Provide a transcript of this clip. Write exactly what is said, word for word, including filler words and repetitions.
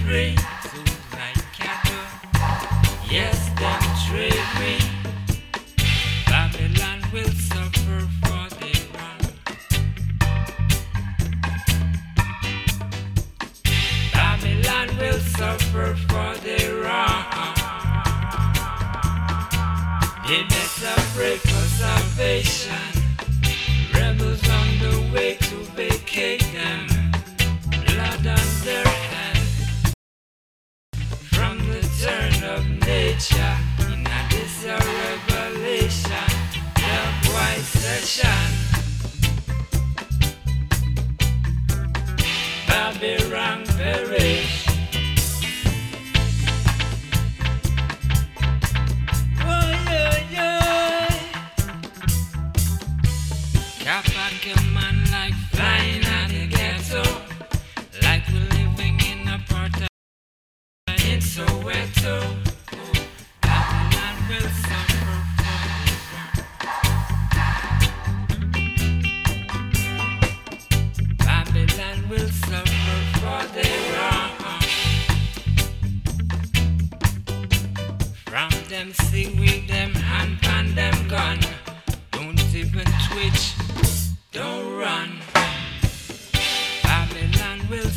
free to like cattle. Yes, them trade we. Babylon will suffer for the wrong. Babylon will suffer for the wrong. They better pray for salvation. Rebels on the way to vacate them. Blood on their hands. From the turn of nature, in a this a revelation, the white session. Babylon perish. Oh, yeah, yeah. Cap and kill man like flying out the ghetto. Like we're living in a part of in Soweto. Oh, Babylon will suffer for this one. Babylon will suffer for the wrong. From them see we them